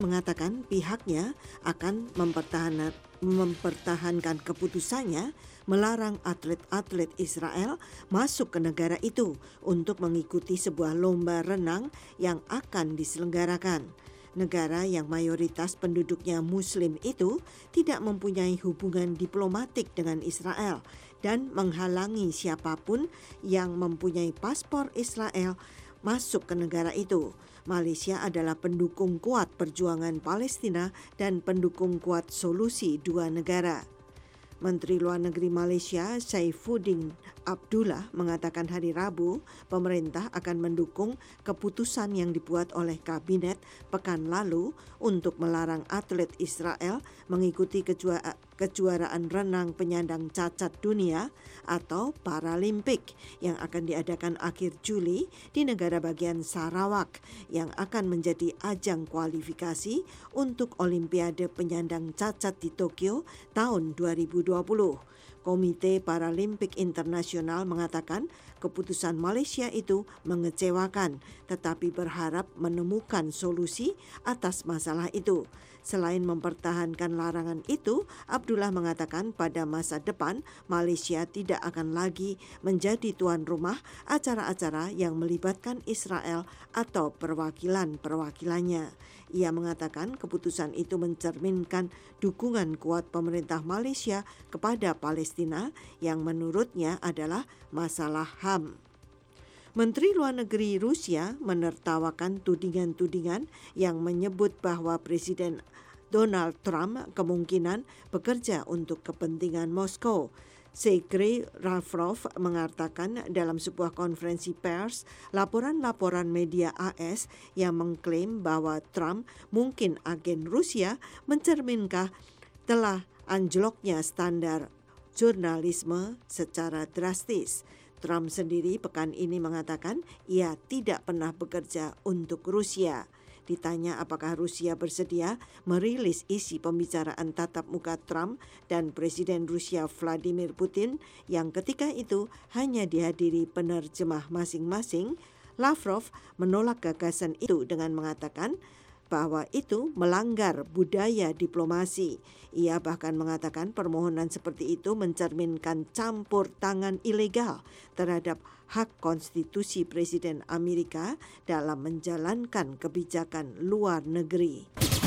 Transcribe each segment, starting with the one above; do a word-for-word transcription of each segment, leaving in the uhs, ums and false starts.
mengatakan pihaknya akan mempertahankan, mempertahankan keputusannya melarang atlet-atlet Israel masuk ke negara itu untuk mengikuti sebuah lomba renang yang akan diselenggarakan. Negara yang mayoritas penduduknya Muslim itu tidak mempunyai hubungan diplomatik dengan Israel dan menghalangi siapapun yang mempunyai paspor Israel masuk ke negara itu. Malaysia adalah pendukung kuat perjuangan Palestina dan pendukung kuat solusi dua negara. Menteri Luar Negeri Malaysia Saifuddin Abdullah mengatakan hari Rabu pemerintah akan mendukung keputusan yang dibuat oleh kabinet pekan lalu untuk melarang atlet Israel mengikuti kejua- kejuaraan renang penyandang cacat dunia atau Paralimpik yang akan diadakan akhir Juli di negara bagian Sarawak yang akan menjadi ajang kualifikasi untuk Olimpiade penyandang cacat di Tokyo tahun dua ribu dua puluh. Komite Paralimpik Internasional mengatakan keputusan Malaysia itu mengecewakan, tetapi berharap menemukan solusi atas masalah itu. Selain mempertahankan larangan itu, Abdullah mengatakan pada masa depan Malaysia tidak akan lagi menjadi tuan rumah acara-acara yang melibatkan Israel atau perwakilan-perwakilannya. Ia mengatakan keputusan itu mencerminkan dukungan kuat pemerintah Malaysia kepada Palestina yang menurutnya adalah masalah H A M. Menteri Luar Negeri Rusia menertawakan tudingan-tudingan yang menyebut bahwa Presiden Donald Trump kemungkinan bekerja untuk kepentingan Moskow. Sergei Lavrov mengatakan dalam sebuah konferensi pers laporan-laporan media A S yang mengklaim bahwa Trump mungkin agen Rusia mencerminkan telah anjloknya standar jurnalisme secara drastis. Trump sendiri pekan ini mengatakan ia tidak pernah bekerja untuk Rusia. Ditanya apakah Rusia bersedia merilis isi pembicaraan tatap muka Trump dan Presiden Rusia Vladimir Putin yang ketika itu hanya dihadiri penerjemah masing-masing, Lavrov menolak gagasan itu dengan mengatakan bahwa itu melanggar budaya diplomasi. Ia bahkan mengatakan permohonan seperti itu mencerminkan campur tangan ilegal terhadap hak konstitusi Presiden Amerika dalam menjalankan kebijakan luar negeri.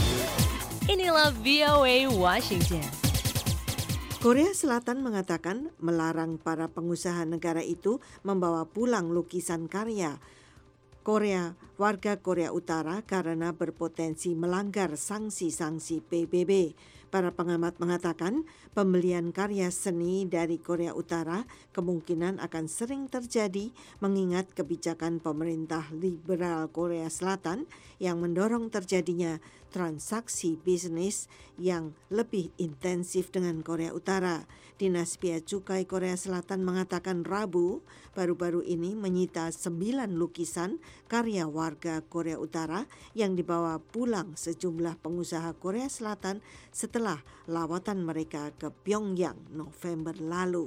Inilah V O A Washington. Korea Selatan mengatakan melarang para pengusaha negara itu membawa pulang lukisan karya Korea, warga Korea Utara karena berpotensi melanggar sanksi-sanksi P B B. Para pengamat mengatakan pembelian karya seni dari Korea Utara kemungkinan akan sering terjadi mengingat kebijakan pemerintah liberal Korea Selatan yang mendorong terjadinya transaksi bisnis yang lebih intensif dengan Korea Utara. Dinas Bea Cukai Korea Selatan mengatakan Rabu baru-baru ini menyita sembilan lukisan karya warga Korea Utara yang dibawa pulang sejumlah pengusaha Korea Selatan setelah lawatan mereka ke Pyongyang November lalu.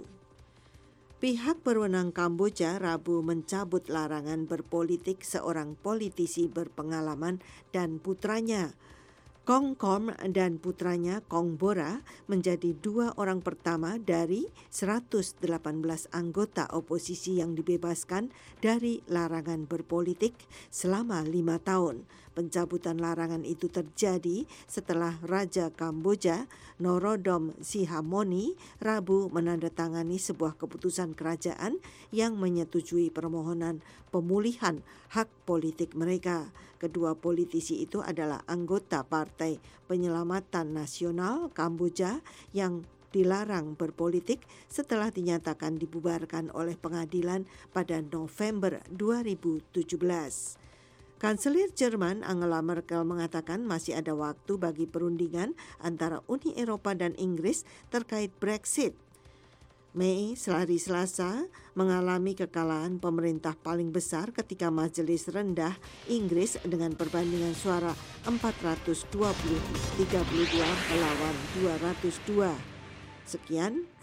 Pihak berwenang Kamboja Rabu mencabut larangan berpolitik seorang politisi berpengalaman dan putranya. Kong Kom dan putranya Kong Bora menjadi dua orang pertama dari seratus delapan belas anggota oposisi yang dibebaskan dari larangan berpolitik selama lima tahun. Pencabutan larangan itu terjadi setelah Raja Kamboja Norodom Sihamoni Rabu menandatangani sebuah keputusan kerajaan yang menyetujui permohonan pemulihan hak politik mereka. Kedua politisi itu adalah anggota Partai Penyelamatan Nasional Kamboja yang dilarang berpolitik setelah dinyatakan dibubarkan oleh pengadilan pada November dua ribu tujuh belas. Kanselir Jerman Angela Merkel mengatakan masih ada waktu bagi perundingan antara Uni Eropa dan Inggris terkait Brexit. Mei hari Selasa mengalami kekalahan pemerintah paling besar ketika Majelis Rendah Inggris dengan perbandingan suara empat ratus dua puluh tiga puluh dua melawan dua ratus dua. Sekian